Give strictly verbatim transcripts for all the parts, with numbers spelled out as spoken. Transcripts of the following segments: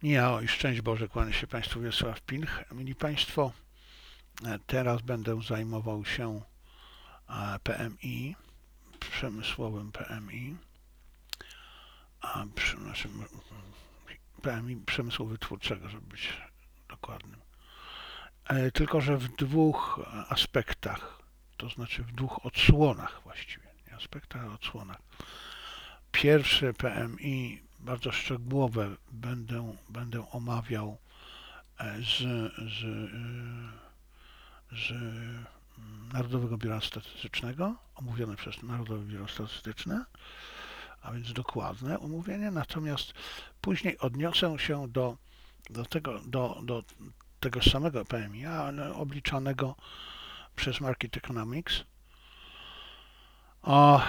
Ja i szczęść Boże, kłania się Państwu Wiesław Pilch. Mili Państwo, teraz będę zajmował się P M I, przemysłowym P M I, a przy naszym P M I przemysłu wytwórczego, żeby być dokładnym. Tylko że w dwóch aspektach, to znaczy w dwóch odsłonach właściwie, nie aspektach, a odsłonach. Pierwsze P M I bardzo szczegółowe będę, będę omawiał z, z, z Narodowego Biura Statystycznego, omówione przez Narodowe Biuro Statystyczne, a więc dokładne omówienie, natomiast później odniosę się do, do, tego, do, do tego samego P M I, ale obliczanego przez Market Economics, o,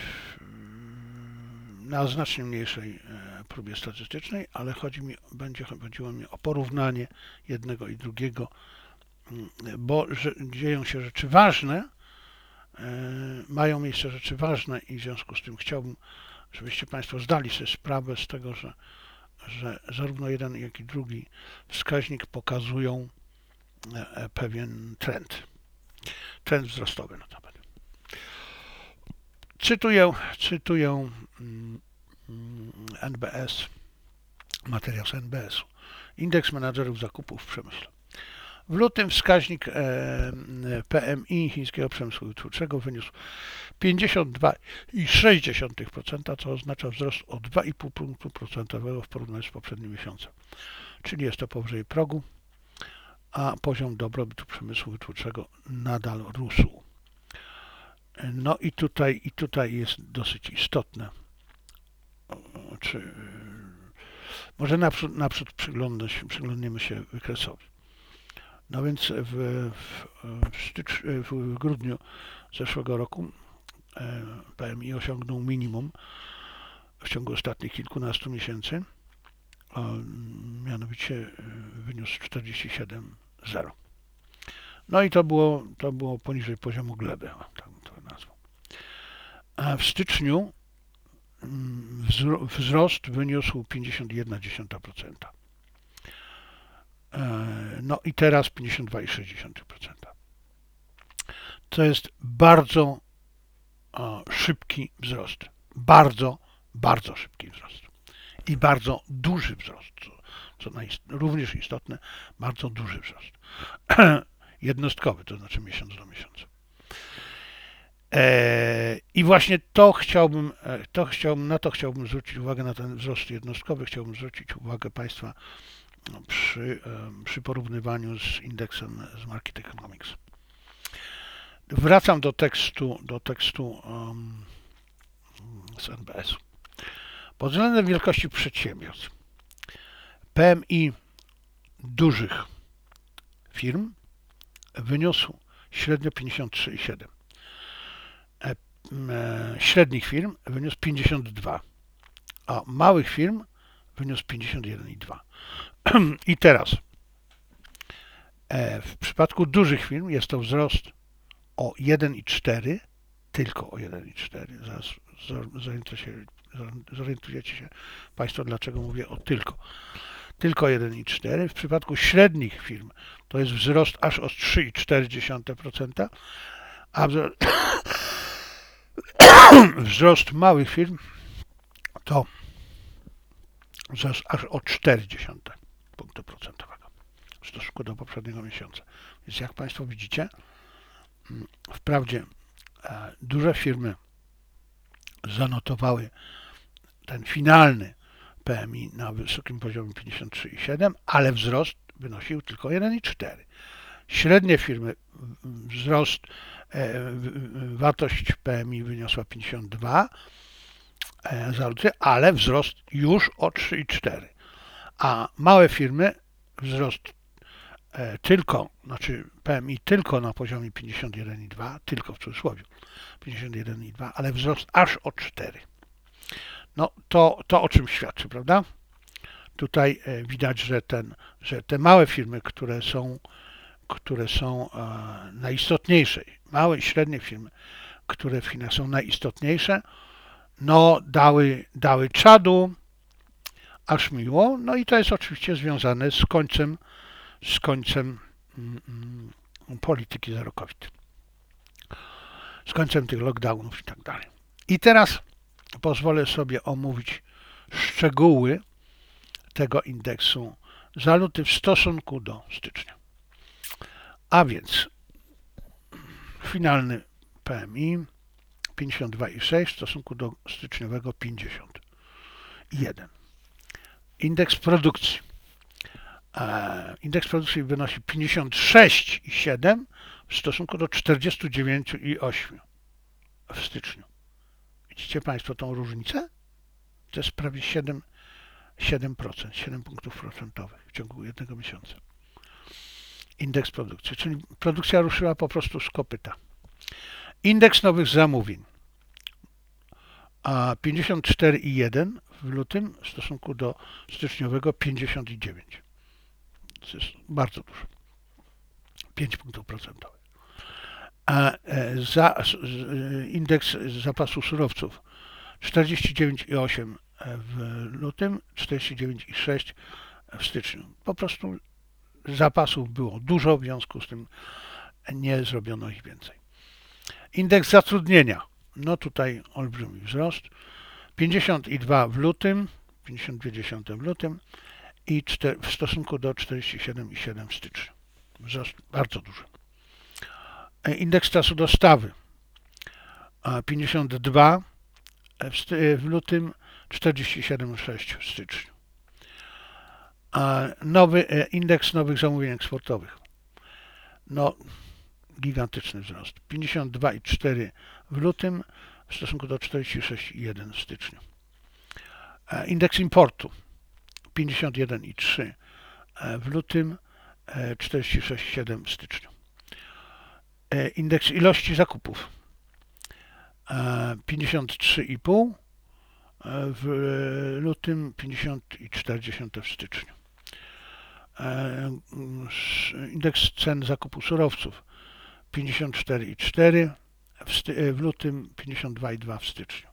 na znacznie mniejszej próbie statystycznej, ale chodzi mi, będzie chodziło mi o porównanie jednego i drugiego, bo że, dzieją się rzeczy ważne, mają miejsce rzeczy ważne i w związku z tym chciałbym, żebyście Państwo zdali sobie sprawę z tego, że, że zarówno jeden, jak i drugi wskaźnik pokazują pewien trend, trend wzrostowy notabene. Cytuję, cytuję N B S, materiał z N B S-u. Indeks menadżerów zakupów w przemyśle. W lutym wskaźnik P M I chińskiego przemysłu wytwórczego wyniósł pięćdziesiąt dwa przecinek sześć procent, co oznacza wzrost o dwa i pół punktu procentowego w porównaniu z poprzednim miesiącem. Czyli jest to powyżej progu, a poziom dobrobytu przemysłu wytwórczego nadal rósł. No i tutaj, i tutaj jest dosyć istotne, czy może naprzód, naprzód przyglądniemy się wykresowi. No więc w, w, stycz, w grudniu zeszłego roku P M I osiągnął minimum w ciągu ostatnich kilkunastu miesięcy, a mianowicie wyniósł czterdzieści siedem przecinek zero. No i to było, to było poniżej poziomu gleby, tak bym to nazwał. A w styczniu wzrost wyniósł pięćdziesiąt jeden przecinek sześć procent. No i teraz pięćdziesiąt dwa przecinek sześć procent. To jest bardzo szybki wzrost. Bardzo, bardzo szybki wzrost. I bardzo duży wzrost, co, co również istotne, bardzo duży wzrost. Jednostkowy, to znaczy miesiąc do miesiąca. I właśnie to chciałbym, to chciałbym, na to chciałbym zwrócić uwagę, na ten wzrost jednostkowy, chciałbym zwrócić uwagę Państwa przy, przy porównywaniu z indeksem z Market Economics. Wracam do tekstu, do tekstu um, z N B S-u. Pod względem wielkości przedsiębiorstw P M I dużych firm wyniósł średnio pięćdziesiąt trzy przecinek siedem. Średnich firm wyniósł pięćdziesiąt dwa, a małych firm wyniósł pięćdziesiąt jeden przecinek dwa. I teraz w przypadku dużych firm jest to wzrost o jeden przecinek cztery, tylko o jeden przecinek cztery. Zaraz zorientujecie się Państwo, dlaczego mówię o tylko. Tylko jeden przecinek cztery. W przypadku średnich firm to jest wzrost aż o trzy przecinek cztery procent, a wzrost małych firm to wzrost aż o cztery punktu procentowego w stosunku do poprzedniego miesiąca. Więc jak Państwo widzicie, wprawdzie duże firmy zanotowały ten finalny P M I na wysokim poziomie pięćdziesiąt trzy przecinek siedem, ale wzrost wynosił tylko jeden przecinek cztery. Średnie firmy wzrost, wartość P M I wyniosła pięćdziesiąt dwa zaloty, ale wzrost już o trzy przecinek cztery. A małe firmy wzrost tylko, znaczy P M I tylko na poziomie pięćdziesiąt jeden przecinek dwa, tylko w cudzysłowie pięćdziesiąt jeden przecinek dwa, ale wzrost aż o cztery. No to, to o czym świadczy, prawda? Tutaj widać, że, ten, że te małe firmy, które są, które są najistotniejsze, małe i średnie firmy, które w Chinach są najistotniejsze, no dały, dały czadu, aż miło. No i to jest oczywiście związane z końcem, z końcem mm, polityki zero COVID. Z końcem tych lockdownów i tak dalej. I teraz pozwolę sobie omówić szczegóły tego indeksu za luty w stosunku do stycznia. A więc finalny P M I pięćdziesiąt dwa i sześć w stosunku do styczniowego pięćdziesiąt jeden. Indeks produkcji. Indeks produkcji wynosi pięćdziesiąt sześć i siedem w stosunku do czterdzieści dziewięć i osiem w styczniu. Widzicie Państwo tą różnicę? To jest prawie siedem, siedem procent, siedem punktów procentowych w ciągu jednego miesiąca. Indeks produkcji, czyli produkcja ruszyła po prostu z kopyta. Indeks nowych zamówień. A pięćdziesiąt cztery i jeden w lutym w stosunku do styczniowego pięćdziesiąt dziewięć. To jest bardzo dużo. pięć punktów procentowych. A za, indeks zapasu surowców czterdzieści dziewięć i osiem w lutym, czterdzieści dziewięć i sześć w styczniu. Po prostu zapasów było dużo, w związku z tym nie zrobiono ich więcej. Indeks zatrudnienia. No tutaj olbrzymi wzrost. pięćdziesiąt dwa w lutym, pięćdziesiąt dwa przecinek dziesięć w lutym i w stosunku do czterdzieści siedem przecinek siedem w styczniu. Wzrost bardzo duży. Indeks czasu dostawy. pięćdziesiąt dwa w lutym, czterdzieści siedem przecinek sześć w styczniu. Nowy indeks nowych zamówień eksportowych. No, gigantyczny wzrost. pięćdziesiąt dwa przecinek cztery w lutym w stosunku do czterdzieści sześć przecinek jeden w styczniu. Indeks importu pięćdziesiąt jeden przecinek trzy w lutym, czterdzieści sześć przecinek siedem w styczniu. Indeks ilości zakupów pięćdziesiąt trzy przecinek pięć w lutym, pięćdziesiąt cztery przecinek cztery w styczniu. Indeks cen zakupu surowców pięćdziesiąt cztery przecinek cztery w lutym, pięćdziesiąt dwa przecinek dwa w styczniu.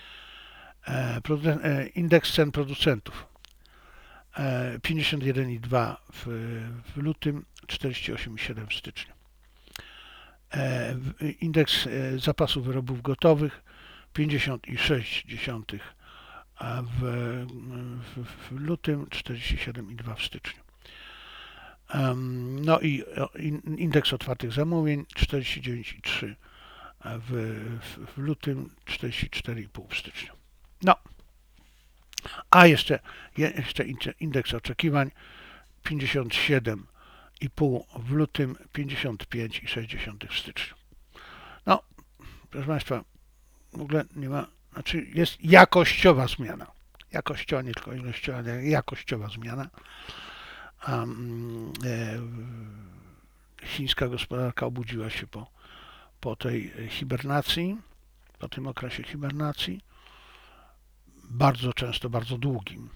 Indeks cen producentów pięćdziesiąt jeden przecinek dwa w lutym, czterdzieści osiem przecinek siedem w styczniu. Indeks zapasów wyrobów gotowych pięćdziesiąt sześć przecinek sześć w, w, w lutym, czterdzieści siedem przecinek dwa w styczniu. No i indeks otwartych zamówień czterdzieści dziewięć przecinek trzy w, w, w lutym, czterdzieści cztery przecinek pięć w styczniu. No, a jeszcze, jeszcze indeks oczekiwań pięćdziesiąt siedem przecinek pięć w lutym, pięćdziesiąt pięć przecinek sześć w styczniu. No, proszę Państwa, w ogóle nie ma, znaczy jest jakościowa zmiana. Jakościowa, nie tylko ilościowa, ale jakościowa zmiana. Um, e, chińska gospodarka obudziła się po, po tej hibernacji, po tym okresie hibernacji, bardzo często, bardzo długim.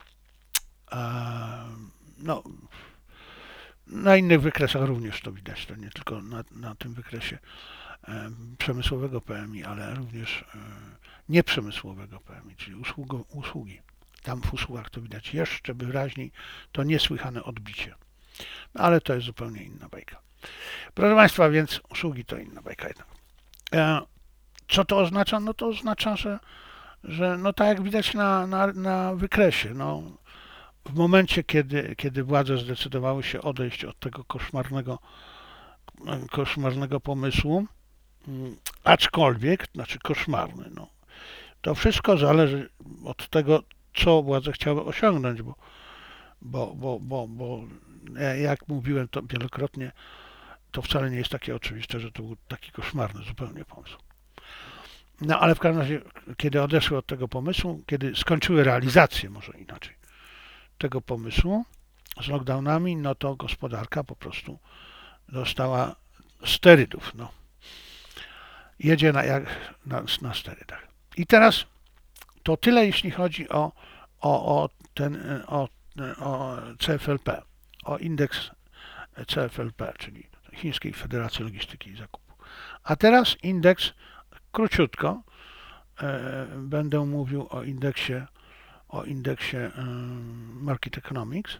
E, no, na innych wykresach również to widać, to nie tylko na, na tym wykresie e, przemysłowego P M I, ale również e, nieprzemysłowego P M I, czyli usługo, usługi. Tam w usługach to widać jeszcze wyraźniej, to niesłychane odbicie. No, ale to jest zupełnie inna bajka. Proszę Państwa, więc usługi to inna bajka jednak. E, co to oznacza? No to oznacza, że, że no tak jak widać na, na, na wykresie, no, w momencie, kiedy, kiedy władze zdecydowały się odejść od tego koszmarnego, koszmarnego pomysłu, aczkolwiek, znaczy koszmarny, no, to wszystko zależy od tego, co władze chciały osiągnąć, bo, bo, bo, bo, bo jak mówiłem to wielokrotnie, to wcale nie jest takie oczywiste, że to był taki koszmarny zupełnie pomysł. No ale w każdym razie, kiedy odeszły od tego pomysłu, kiedy skończyły realizację, może inaczej, tego pomysłu z lockdownami, no to gospodarka po prostu dostała sterydów. No. Jedzie na, jak, na, na sterydach. I teraz to tyle, jeśli chodzi o, o, o, ten, o, o C F L P, o indeks C F L P, czyli Chińskiej Federacji Logistyki i Zakupu. A teraz indeks, króciutko, e, będę mówił o indeksie o indeksie Market Economics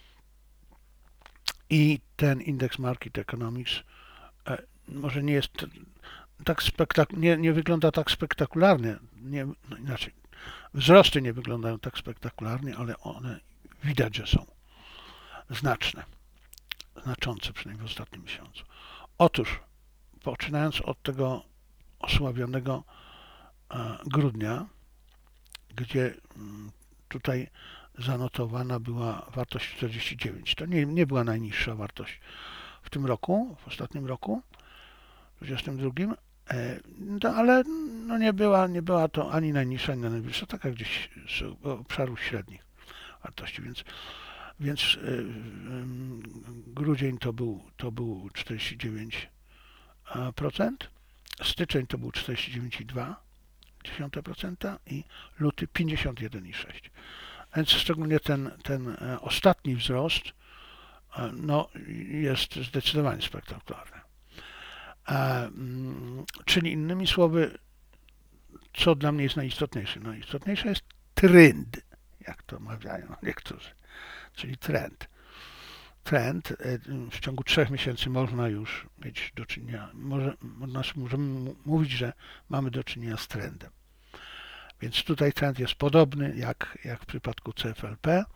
i ten indeks Market Economics może nie jest tak spektak- nie, nie wygląda tak spektakularnie, nie, no inaczej, wzrosty nie wyglądają tak spektakularnie, ale one widać, że są znaczne, znaczące przynajmniej w ostatnim miesiącu. Otóż, poczynając od tego osłabionego grudnia, gdzie tutaj zanotowana była wartość czterdzieści dziewięć. To nie, nie była najniższa wartość w tym roku, w ostatnim roku, dwudziestym drugim, no, ale no nie, była, nie była to ani najniższa, ani najwyższa, taka gdzieś z obszarów średnich wartości, więc, więc yy, grudzień to był, to był czterdzieści dziewięć procent, styczeń to był czterdzieści dziewięć przecinek dwa procent i luty pięćdziesiąt jeden przecinek sześć procent. Więc szczególnie ten, ten ostatni wzrost no, jest zdecydowanie spektakularny. A, czyli innymi słowy, co dla mnie jest najistotniejsze? Najistotniejsze jest trend, jak to mawiają niektórzy, czyli trend. Trend w ciągu trzech miesięcy można już mieć do czynienia, może, możemy mówić, że mamy do czynienia z trendem. Więc tutaj trend jest podobny jak, jak w przypadku C F L P.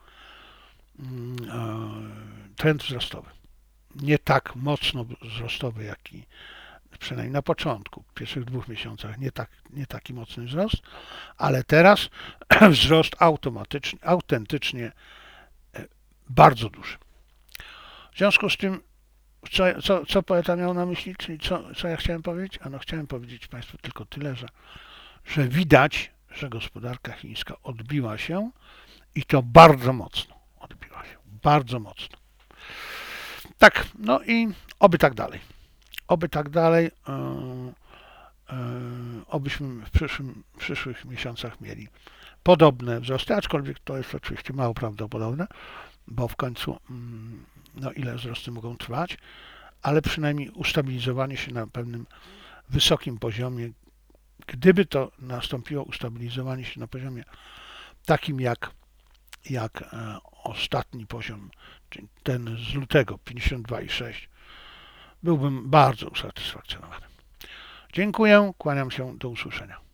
Trend wzrostowy. Nie tak mocno wzrostowy, jak i przynajmniej na początku, w pierwszych dwóch miesiącach, nie, tak, nie taki mocny wzrost, ale teraz wzrost automatycznie, autentycznie bardzo duży. W związku z tym, co, co, co poeta miał na myśli, czyli co, co ja chciałem powiedzieć? Ano, chciałem powiedzieć Państwu tylko tyle, że, że widać, że gospodarka chińska odbiła się i to bardzo mocno odbiła się, bardzo mocno. Tak, no i oby tak dalej. Oby tak dalej, yy, yy, obyśmy w, przyszłym, w przyszłych miesiącach mieli podobne wzrosty, aczkolwiek to jest oczywiście mało prawdopodobne, bo w końcu yy, no ile wzrosty mogą trwać, ale przynajmniej ustabilizowanie się na pewnym wysokim poziomie. Gdyby to nastąpiło ustabilizowanie się na poziomie takim jak, jak e, ostatni poziom, czyli ten z lutego pięćdziesiąt dwa przecinek sześć, byłbym bardzo usatysfakcjonowany. Dziękuję, kłaniam się, do usłyszenia.